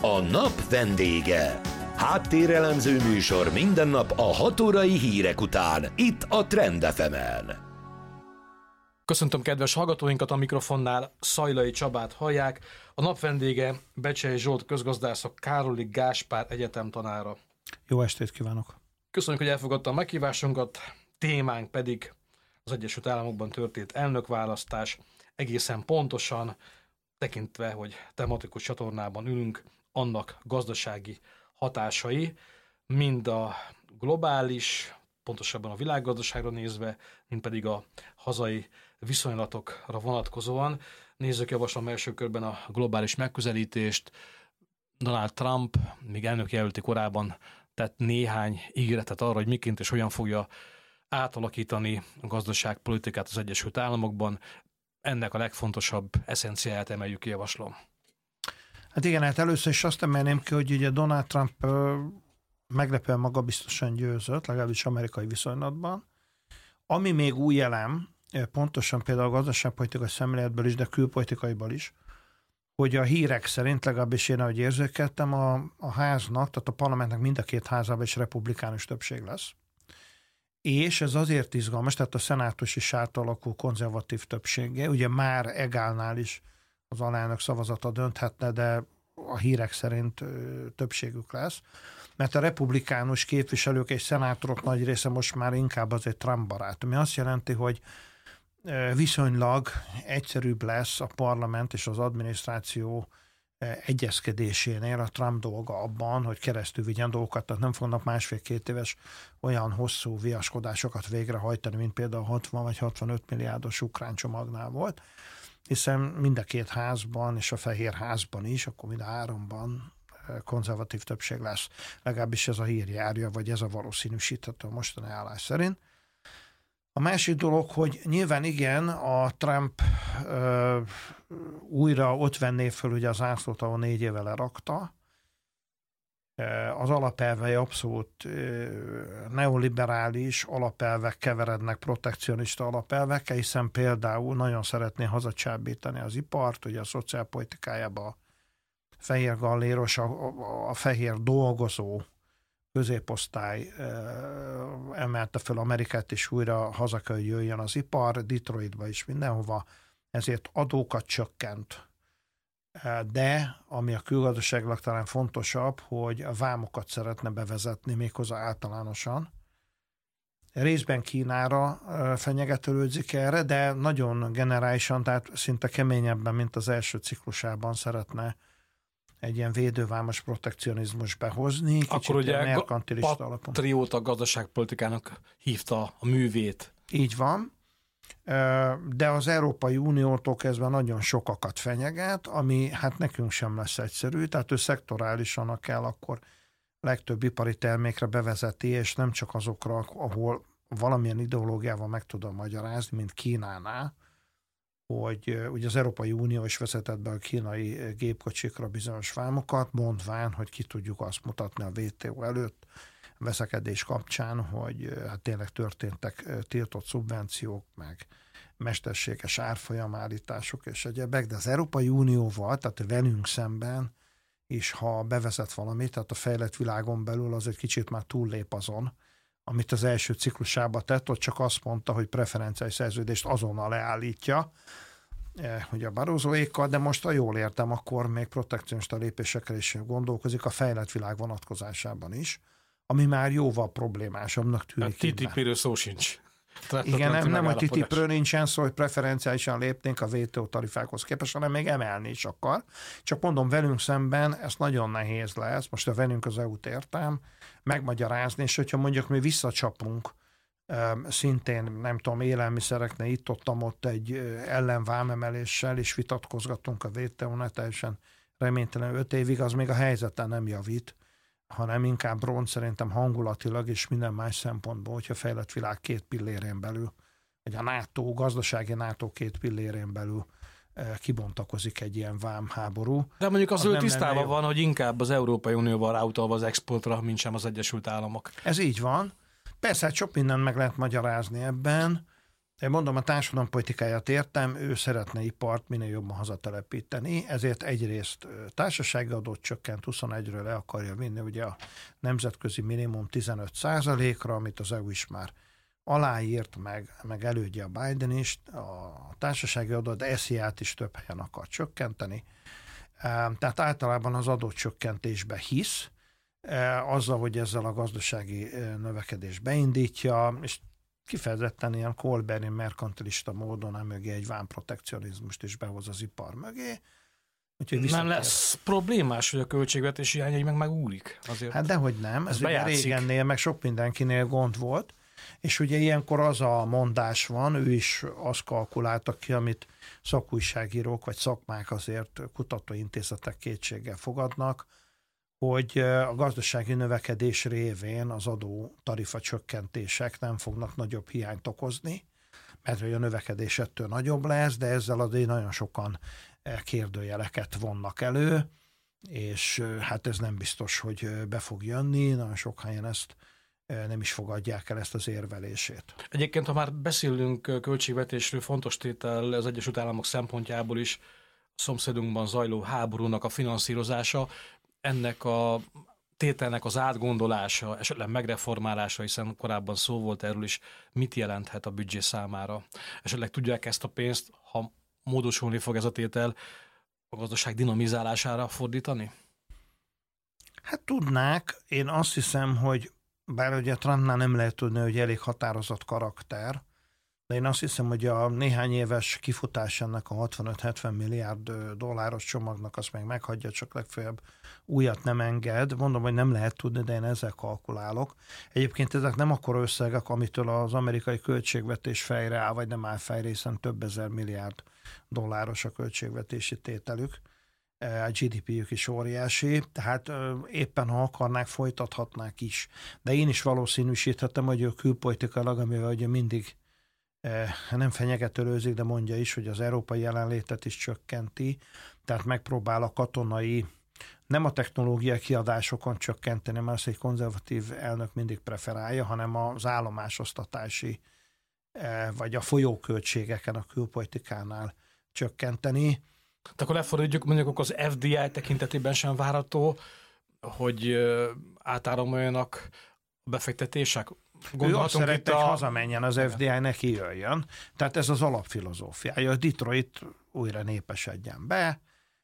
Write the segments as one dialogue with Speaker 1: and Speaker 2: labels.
Speaker 1: A nap vendége. Háttérelemző műsor minden nap a 6 órai hírek után, itt a Trend FM-en.
Speaker 2: Köszöntöm kedves hallgatóinkat, a mikrofonnál Szajlai Csabát hallják. A nap vendége Becsei Zsolt közgazdász, a Károli Gáspár Egyetem tanára.
Speaker 3: Jó estét kívánok!
Speaker 2: Köszönjük, hogy elfogadta a meghívásunkat. Témánk pedig az Egyesült Államokban történt elnökválasztás. Egészen pontosan tekintve, hogy tematikus csatornában ülünk, annak gazdasági hatásai, mind a globális, pontosabban a világgazdaságra nézve, mind pedig a hazai viszonylatokra vonatkozóan. Nézzük, javaslom első körben a globális megközelítést. Donald Trump még elnökjelölti korában tett néhány ígéretet arra, hogy miként és hogyan fogja átalakítani a gazdaságpolitikát az Egyesült Államokban. Ennek a legfontosabb eszenciáját emeljük ki, javaslom.
Speaker 3: Hát igen, hát először is azt emelném ki, hogy ugye Donald Trump meglepően magabiztosan győzött, legalábbis amerikai viszonylatban. Ami még új elem, pontosan például a gazdaságpolitikai szemléletből is, de külpolitikaiból is, hogy a hírek szerint, legalábbis én, ahogy érzékeltem, a háznak, tehát a parlamentnek mind a két házában is republikánus többség lesz. És ez azért izgalmas, tehát a szenátus is átalakul konzervatív többséggel, ugye már egálnál is az alelnök szavazata dönthetne, de a hírek szerint többségük lesz, mert a republikánus képviselők és szenátorok nagy része most már inkább azért Trump barát, ami azt jelenti, hogy viszonylag egyszerűbb lesz a parlament és az adminisztráció egyezkedésénél a Trump dolga abban, hogy keresztül vigyen dolgokat, tehát nem fognak 1,5-2 éves olyan hosszú viaskodásokat végrehajtani, mint például 60 vagy 65 milliárdos ukrán csomagnál volt, hiszen mind a két házban és a Fehér Házban is, akkor mind a háromban konzervatív többség lesz. Legalábbis ez a hír járja, vagy ez a valószínűsíthető a mostani állás szerint. A másik dolog, hogy nyilván igen, a Trump újra ott venné föl ugye az ászlót, ahol 4 éve lerakta. Az alapelvei abszolút neoliberális alapelvek keverednek protekcionista alapelvekkel, hiszen például nagyon szeretné hazacsábítani az ipart, ugye a szociálpolitikájába a fehér galléros, a fehér dolgozó középosztály emelte föl Amerikát, és újra haza kell, hogy jöjjön az ipar, Detroitba is mindenhova, ezért adókat csökkent. De, ami a külgazdaságilag talán fontosabb, hogy a vámokat szeretne bevezetni méghozzá általánosan. Részben Kínára fenyegetőlődzik erre, de nagyon generálisan, tehát szinte keményebben, mint az első ciklusában szeretne egy ilyen védővámos protekcionizmus behozni.
Speaker 2: Akkor ugye patrióta gazdaságpolitikának hívta a művét.
Speaker 3: Így van, de az Európai Uniótól kezdve nagyon sokakat fenyeget, ami hát nekünk sem lesz egyszerű, tehát ő szektorálisan kell akkor legtöbb ipari termékre bevezeti, és nem csak azokra, ahol valamilyen ideológiával meg tudom magyarázni, mint Kínánál, hogy ugye az Európai Unió is vezetett be a kínai gépkocsikra bizonyos vámokat, mondván, hogy ki tudjuk azt mutatni a WTO előtt veszekedés kapcsán, hogy hát tényleg történtek tiltott szubvenciók, meg mesterséges árfolyamállítások és egyebek, de az Európai Unióval, tehát velünk szemben is, ha bevezet valamit, tehát a fejlett világon belül az egy kicsit már túllép azon, amit az első ciklusában tett, ott csak azt mondta, hogy preferenciális szerződést azonnal leállítja, ugye a Barrosoékkal, de most, ha jól értem, akkor még protekcionista lépésekkel is gondolkozik a fejlett világ vonatkozásában is, ami már jóval problémásabbnak tűnik.
Speaker 2: A TTIP-ről szó sincs.
Speaker 3: Igen, nem a TTIP-ről nincsen szó, hogy preferenciálisan lépnénk a WTO tarifákhoz képest, hanem még emelni is akar. Csak mondom, velünk szemben ez nagyon nehéz lesz, most a velünk az EU-t értem, megmagyarázni, és hogyha mondjuk mi visszacsapunk szintén, nem tudom, élelmiszereknél itt-ott egy ellenvámemeléssel, és vitatkozgatunk a WTO-nál, teljesen reménytelen 5 évig, az még a helyzeten nem javít, hanem inkább ront szerintem hangulatilag és minden más szempontból, hogyha fejlett világ 2 pillérén belül, vagy a NATO, gazdasági NATO 2 pillérén belül kibontakozik egy ilyen vámháború.
Speaker 2: De mondjuk az ő tisztában van, hogy inkább az Európai Unióval ráutalva az exportra, mint sem az Egyesült Államok.
Speaker 3: Ez így van. Persze, sok mindent meg lehet magyarázni ebben. Én mondom, a társadalompolitikáját értem, ő szeretne ipart minél jobban hazatelepíteni, ezért egyrészt társasági adót csökkent 21-ről le akarja vinni, ugye a nemzetközi minimum 15%-ra, amit az EU is már aláírt, meg elődje a Biden is, a társasági adót, de SZIA-t is több helyen akar csökkenteni. Tehát általában az adócsökkentésbe hisz, azzal, hogy ezzel a gazdasági növekedést beindítja, és kifejezetten ilyen Colberti merkantilista módon mögé egy vámprotekcionizmust is behoz az ipar mögé.
Speaker 2: Nem lesz problémás, hogy a költségvetési hiány meg megúlik? Azért
Speaker 3: hát dehogy nem, ez ugye régennél, meg sok mindenkinél gond volt, és ugye ilyenkor az a mondás van, ő is azt kalkulálta ki, amit szakújságírók vagy szakmák azért kutatóintézetek kétséggel fogadnak, hogy a gazdasági növekedés révén az adó tarifa csökkentések nem fognak nagyobb hiányt okozni, mert hogy a növekedés ettől nagyobb lesz, de ezzel azért nagyon sokan kérdőjeleket vonnak elő, és hát ez nem biztos, hogy be fog jönni, nagyon sok helyen ezt nem is fogadják el ezt az érvelését.
Speaker 2: Egyébként, ha már beszélünk költségvetésről, fontos tétel az Egyesült Államok szempontjából is a szomszédunkban zajló háborúnak a finanszírozása, ennek a tételnek az átgondolása, esetleg megreformálása, hiszen korábban szó volt erről is, mit jelenthet a büdzsé számára. Esetleg tudják ezt a pénzt, ha módosulni fog ez a tétel, a gazdaság dinamizálására fordítani?
Speaker 3: Hát tudnák. Én azt hiszem, hogy bár ugye Trumpnál nem lehet tudni, hogy elég határozott karakter, de én azt hiszem, hogy a néhány éves kifutás ennek a 65-70 milliárd dolláros csomagnak azt meg meghagyja, csak legfeljebb újat nem enged. Mondom, hogy nem lehet tudni, de én ezzel kalkulálok. Egyébként ezek nem akkora összegek, amitől az amerikai költségvetés fejre áll, vagy nem áll fejre, hiszen több ezer milliárd dolláros a költségvetési tételük. A GDP-jük is óriási, tehát éppen ha akarnák, folytathatnák is. De én is valószínűsíthetem, hogy ő külpolitikailag, amivel ugye mindig nem fenyegetőlőzik, de mondja is, hogy az európai jelenlétet is csökkenti, tehát megpróbál a katonai, nem a technológiai kiadásokon csökkenteni, mert azt egy konzervatív elnök mindig preferálja, hanem az állomásosztatási vagy a folyóköltségeken a külpolitikánál csökkenteni.
Speaker 2: Tehát akkor lefordítjuk, mondjuk az FDI tekintetében sem várható, hogy átáramoljanak a befektetések?
Speaker 3: Ő azt szerette, hogy hazamenjen az FDI, neki jöjjön. Tehát ez az alapfilozófiája, hogy Detroit újra népesedjen be,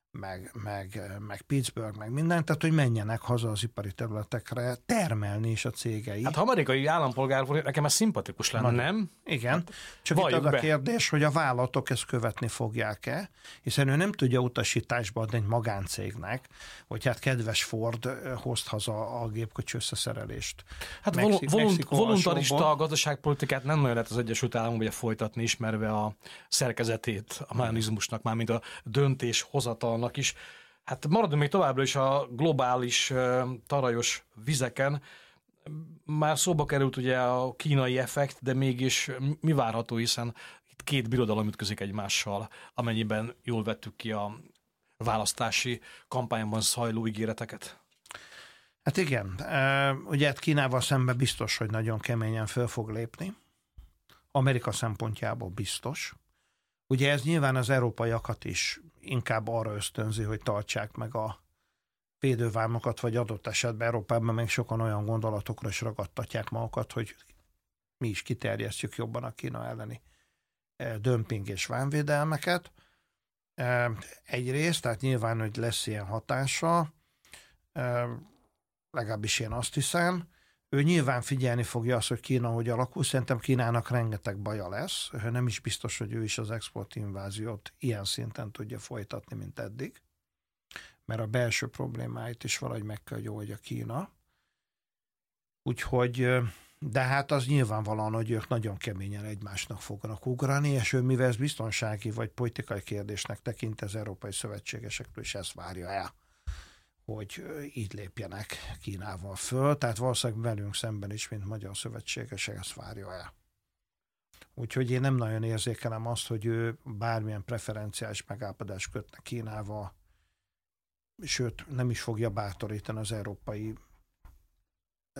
Speaker 3: meg Pittsburgh, meg minden, tehát hogy menjenek haza az ipari területekre termelni is a cégei.
Speaker 2: Hát ha amerikai állampolgár volt, nekem ez szimpatikus lenne, nem?
Speaker 3: Igen, csak itt az a kérdés, hogy a vállalatok ezt követni fogják-e, hiszen ő nem tudja utasításba adni egy magáncégnek, hogy hát kedves Ford, hozd haza a gépkocsi összeszerelést.
Speaker 2: Hát voluntarista gazdaságpolitikát nem nagyon lehet az Egyesült Államok ugye folytatni, ismerve a szerkezetét, a mechanizmusnak, mármint a döntéshozatalnak is. Hát maradunk még továbbra is a globális tarajos vizeken. Már szóba került ugye a kínai effekt, de mégis mi várható, hiszen itt két birodalom ütközik egymással, amennyiben jól vettük ki a választási kampányban zajló ígéreteket.
Speaker 3: Hát igen, ugye Kínával szemben biztos, hogy nagyon keményen föl fog lépni. Amerika szempontjából biztos. Ugye ez nyilván az európaiakat is inkább arra ösztönzi, hogy tartsák meg a védővámokat, vagy adott esetben Európában még sokan olyan gondolatokra is ragadtatják magukat, hogy mi is kiterjesztjük jobban a Kína elleni dömping és vámvédelmeket. Egyrészt, tehát nyilván, hogy lesz ilyen hatása, legalábbis én azt hiszem. Ő nyilván figyelni fogja azt, hogy Kína hogy alakul. Szerintem Kínának rengeteg baja lesz. Nem is biztos, hogy ő is az exportinváziót ilyen szinten tudja folytatni, mint eddig. Mert a belső problémáit is valahogy meg kell, hogy oldja Kína. Úgyhogy, de hát az nyilvánvalóan, hogy ők nagyon keményen egymásnak fognak ugrani, és ő mivel ez biztonsági vagy politikai kérdésnek tekint, az európai szövetségesektől is ezt várja el, hogy így lépjenek Kínával föl, tehát valószínűleg velünk szemben is, mint magyar szövetségesek, ezt várja el. Úgyhogy én nem nagyon érzékelem azt, hogy ő bármilyen preferenciális megállapodást kötne Kínával, sőt, nem is fogja bátorítani az európai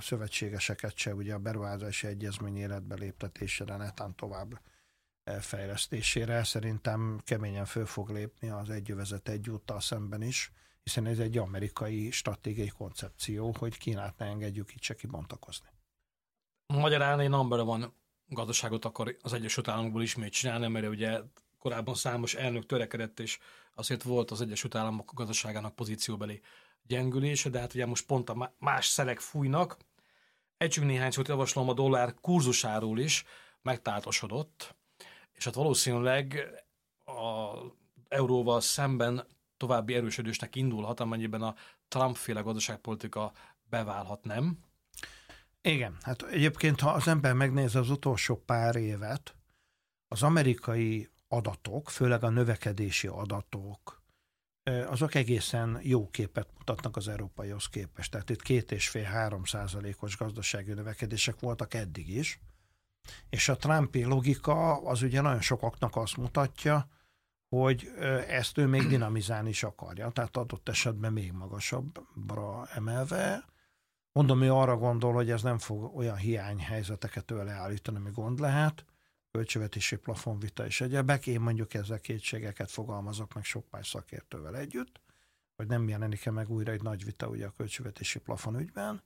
Speaker 3: szövetségeseket se, ugye a beruházási egyezmény életbe léptetésére, netán tovább fejlesztésére. Szerintem keményen föl fog lépni az egyövezet egy úttal szemben is, hiszen ez egy amerikai stratégiai koncepció, hogy Kínát ne engedjük itt se kibontakozni.
Speaker 2: Magyarán egy number one gazdaságot akar az Egyesült Államokból ismét csinálni, mert ugye korábban számos elnök törekedett, és azért volt az Egyesült Államok gazdaságának pozícióbeli gyengülése, de hát ugye most pont a más szelek fújnak. Együnk néhány szót javaslom a dollár kurzusáról is, megtáltosodott, és hát valószínűleg a euróval szemben további erősödésnek indulhat, amennyiben a Trump-féle gazdaságpolitika beválhat, nem?
Speaker 3: Igen, hát egyébként, ha az ember megnézi az utolsó pár évet, az amerikai adatok, főleg a növekedési adatok, azok egészen jó képet mutatnak az európaihoz képest. Tehát itt 2,5-3%-os gazdasági növekedések voltak eddig is, és a Trumpi logika az ugye nagyon sokaknak azt mutatja, hogy ezt ő még dinamizálni is akarja, tehát adott esetben még magasabbra emelve. Mondom, ő arra gondol, hogy ez nem fog olyan hiányhelyzeteket tőle állítani, ami gond lehet, költségvetési plafonvita és egyebek. Én mondjuk ezzel kétségeket fogalmazok meg sok más szakértővel együtt, hogy nem jelenik-e meg újra egy nagy vita ugye a költségvetési plafon ügyben.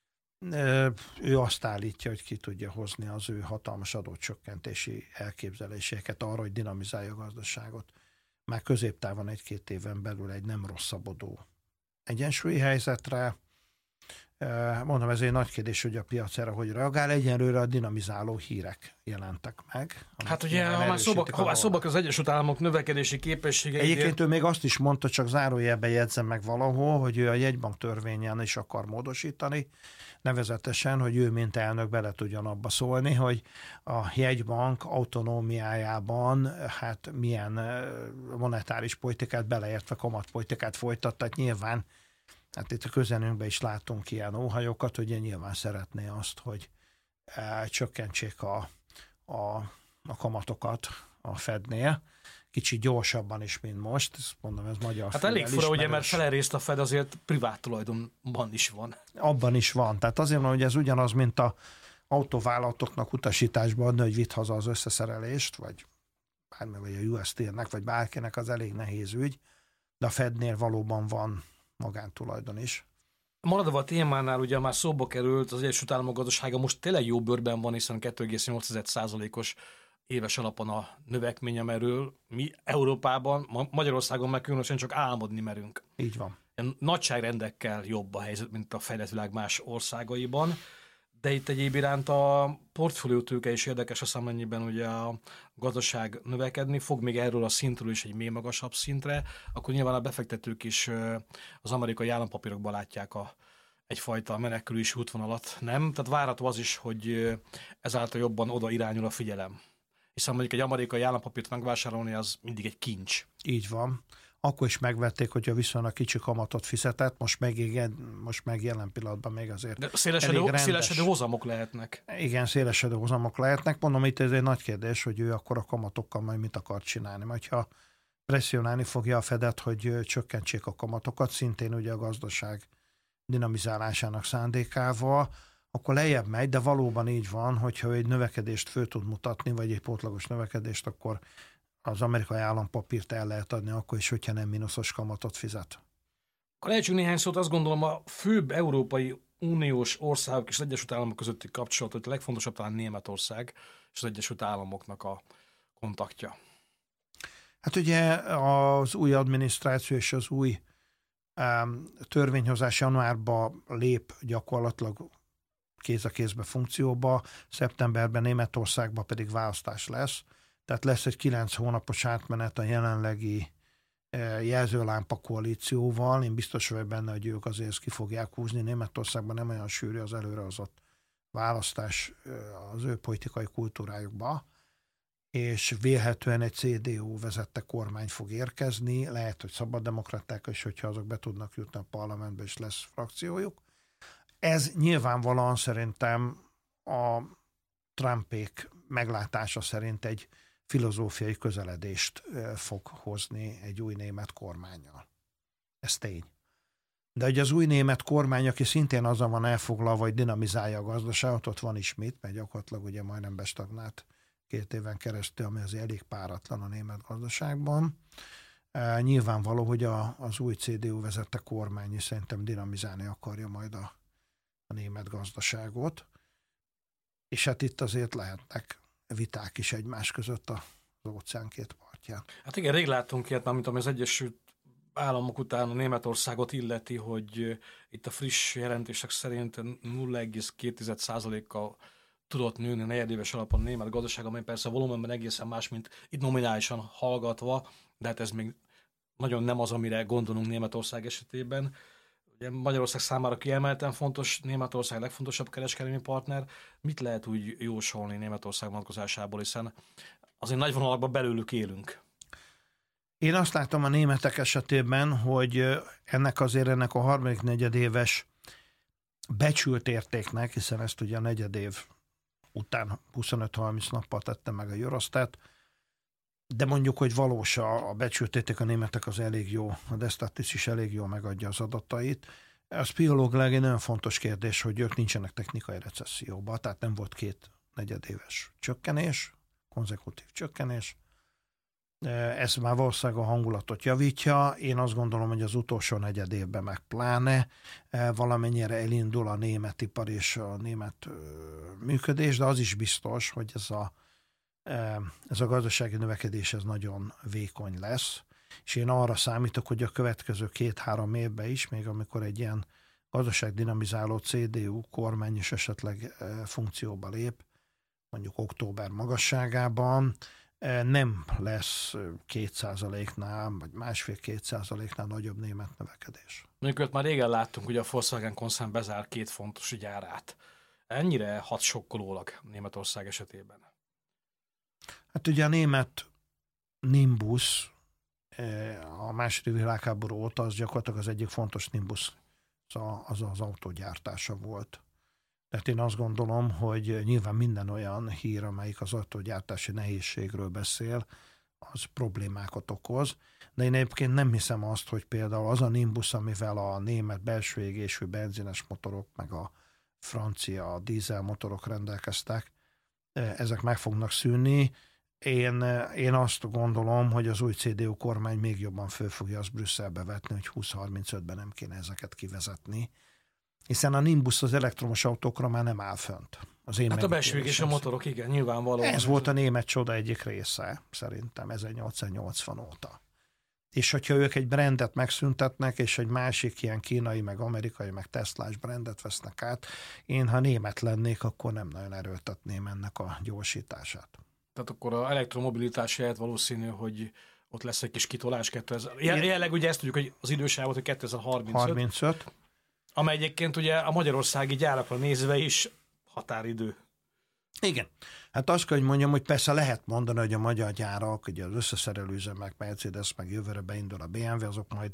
Speaker 3: Ő azt állítja, hogy ki tudja hozni az ő hatalmas adócsökkentési elképzeléseket arra, hogy dinamizálja a gazdaságot. Már középtávon 1-2 éven belül egy nem rosszabbodó egyensúlyi helyzetre. Mondom, ez egy nagy kérdés, hogy a piac erre hogy reagál. Egyenlőre a dinamizáló hírek jelentek meg.
Speaker 2: Hát ugye, ha már szóba az Egyesült Államok növekedési képességei.
Speaker 3: Egyébként ő még azt is mondta, csak zárójelben jegyzem meg valahol, hogy ő a jegybank törvényen is akar módosítani, nevezetesen, hogy ő mint elnök bele tudjon abba szólni, hogy a jegybank autonómiájában hát milyen monetáris politikát beleértve kamatpolitikát folytattat. Nyilván hát itt a közelünkben is látunk ilyen óhajokat, hogy nyilván szeretné azt, hogy csökkentsék a kamatokat a Fednél. Kicsit gyorsabban is, mint most. Ezt mondom, ez magyar.
Speaker 2: Hát elég fura, ugye, mert felerészt a Fed azért privát tulajdonban is van.
Speaker 3: Abban is van. Tehát azért mondom, hogy ez ugyanaz, mint a autóvállalatoknak utasításban adni, hogy vidd haza az összeszerelést, vagy a US Steel-nek, vagy bárkinek az elég nehéz ügy, de a Fednél valóban van magántulajdon is.
Speaker 2: Maradva a témánál ugye már szóba került, az Egyesült Államok gazdasága most tényleg jó bőrben van, hiszen 2,8%-os éves alapon a növekmény, amiről mi Európában, Magyarországon meg különösen csak álmodni merünk.
Speaker 3: Így van.
Speaker 2: Nagyságrendekkel jobb a helyzet, mint a fejlett világ más országaiban, de itt egyéb iránt a portfóliótőke is érdekes, azt amennyiben ugye a gazdaság növekedni fog, még erről a szintről is egy mély magasabb szintre, akkor nyilván a befektetők is az amerikai állampapírokban látják egyfajta menekülési útvonalat, nem? Tehát várható az is, hogy ezáltal jobban oda irányul a figyelem. Hiszen mondjuk egy amerikai állampapírt megvásárolni, az mindig egy kincs.
Speaker 3: Így van. Akkor is megvették, hogyha viszonylag kicsi kamatot fizetett, most meg jelen pillanatban még azért
Speaker 2: de szélesedő hozamok lehetnek.
Speaker 3: Igen, szélesedő hozamok lehetnek. Mondom, itt ez egy nagy kérdés, hogy ő akkor a kamatokkal majd mit akar csinálni. Majd ha presszionálni fogja a Fedet, hogy csökkentsék a kamatokat, szintén ugye a gazdaság dinamizálásának szándékával, akkor lejjebb megy, de valóban így van, hogyha ő egy növekedést föl tud mutatni, vagy egy pótlagos növekedést, akkor az amerikai állampapírt el lehet adni, akkor is, hogyha nem mínuszos kamatot fizet.
Speaker 2: Akkor ejtsünk néhány szót, azt gondolom a főbb Európai Uniós országok és az Egyesült Államok közötti kapcsolat, hogy a legfontosabb talán Németország és az Egyesült Államoknak a kontaktja.
Speaker 3: Hát ugye az új adminisztráció és az új törvényhozás januárban lép gyakorlatilag kéz a kézbe funkcióba, szeptemberben Németországban pedig választás lesz. Tehát lesz egy 9 hónapos átmenet a jelenlegi jelzőlámpa koalícióval. Én biztos vagyok benne, hogy ők azért ezt ki fogják húzni. Németországban nem olyan sűrű az előrehozott választás az ő politikai kultúrájukba, és vélhetően egy CDU vezette kormány fog érkezni, lehet, hogy szabaddemokraták is, hogyha azok be tudnak jutni a parlamentbe, és lesz frakciójuk. Ez nyilvánvalóan szerintem a Trumpék meglátása szerint egy filozófiai közeledést fog hozni egy új német kormánnyal. Ez tény. De ugye az új német kormány, aki szintén azon van elfoglalva, hogy dinamizálja a gazdaságot, ott van ismét, mert gyakorlatilag ugye majdnem bestagnált 2 éven keresztül, ami azért elég páratlan a német gazdaságban. Nyilvánvaló, hogy az új CDU vezette kormány is szerintem dinamizálni akarja majd a német gazdaságot. És hát itt azért lehetnek viták is egymás között az óceán két partján. Hát
Speaker 2: igen, rég láttunk ilyet, mint ami az Egyesült Államok után a Németországot illeti, hogy itt a friss jelentések szerint 0,2%-kal tudott nőni a negyedéves alapon a német gazdaság, amely persze volumenben egészen más, mint itt nominálisan hallgatva, de hát ez még nagyon nem az, amire gondolunk Németország esetében. Ugye Magyarország számára kiemelten fontos, Németország legfontosabb kereskedelmi partner. Mit lehet úgy jósolni Németország vonatkozásából, hiszen azért nagy vonalakban belőlük élünk?
Speaker 3: Én azt látom a németek esetében, hogy ennek a harmadik negyedéves becsült értéknek, hiszen ezt ugye a negyedév után 25-30 nappal tette meg a Eurostat, de mondjuk, hogy valós a becsült érték, a németek az elég jó, a Destatis is elég jól megadja az adatait. Az pszichológiailag egy nagyon fontos kérdés, hogy ők nincsenek technikai recesszióban, tehát nem volt 2 negyedéves csökkenés, konzekutív csökkenés. Ez már valószínűleg a hangulatot javítja. Én azt gondolom, hogy az utolsó negyed évben meg pláne valamennyire elindul a német ipar és a német működés, de az is biztos, hogy ez a gazdasági növekedés ez nagyon vékony lesz, és én arra számítok, hogy a következő 2-3 évben is, még amikor egy ilyen gazdaságdinamizáló CDU kormány is esetleg funkcióba lép, mondjuk október magasságában, nem lesz 2%-nál, vagy 1,5-2%-nál nagyobb német növekedés.
Speaker 2: Mondjuk már régen láttunk, hogy a Volkswagen koncern bezár 2 fontos gyárát. Ennyire hat sokkolólag Németország esetében?
Speaker 3: Hát ugye a német Nimbus a második világháború óta az gyakorlatilag az egyik fontos Nimbus az autógyártása volt. Tehát én azt gondolom, hogy nyilván minden olyan hír, amelyik az autógyártási nehézségről beszél, az problémákat okoz. De én egyébként nem hiszem azt, hogy például az a Nimbus, amivel a német belső égésű benzines motorok, meg a francia dízelmotorok rendelkeztek, ezek meg fognak szűnni. Én azt gondolom, hogy az új CDU kormány még jobban föl fogja azt Brüsszelbe vetni, hogy 2035-ben nem kéne ezeket kivezetni. Hiszen a Nimbus az elektromos autókra már nem áll fönt.
Speaker 2: Hát a belső égésű motorok, igen, nyilvánvaló.
Speaker 3: Ez volt a német csoda egyik része, szerintem 1880 óta. És hogyha ők egy brandet megszüntetnek, és egy másik ilyen kínai, meg amerikai, meg Teslás brandet vesznek át, én ha német lennék, akkor nem nagyon erőltetném ennek a gyorsítását.
Speaker 2: Tehát akkor az elektromobilitás helyett valószínű, hogy ott lesz egy kis kitolás 2000. Jelenleg ugye ezt tudjuk, hogy az idősávot, hogy 2035. Amely egyébként ugye a magyarországi gyárakra nézve is határidő.
Speaker 3: Igen. Hát azt kell, hogy mondjam, hogy persze lehet mondani, hogy a magyar gyárak, ugye az összeszerelőüzemek, Mercedes, meg jövőre beindul a BMW, azok majd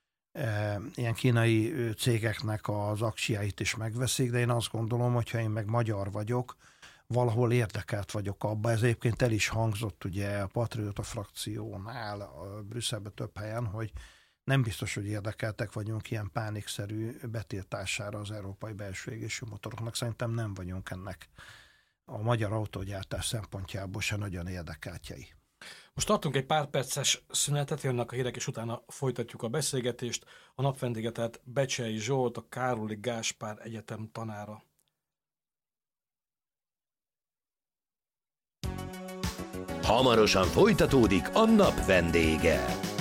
Speaker 3: ilyen kínai cégeknek az akciáit is megveszik, de én azt gondolom, hogyha én meg magyar vagyok, valahol érdekelt vagyok abba. Ez egyébként el is hangzott ugye a Patriota frakciónál a Brüsszelben több helyen, hogy nem biztos, hogy érdekeltek vagyunk ilyen pánikszerű betiltására az európai belső égésű motoroknak. Szerintem nem vagyunk ennek a magyar autógyártás szempontjából se nagyon érdekeltjei.
Speaker 2: Most tartunk egy pár perces szünetet, jönnek a hírek, és utána folytatjuk a beszélgetést. A napvendége tehát Becsei Zsolt, a Károli Gáspár Egyetem tanára.
Speaker 1: Hamarosan folytatódik a napvendége.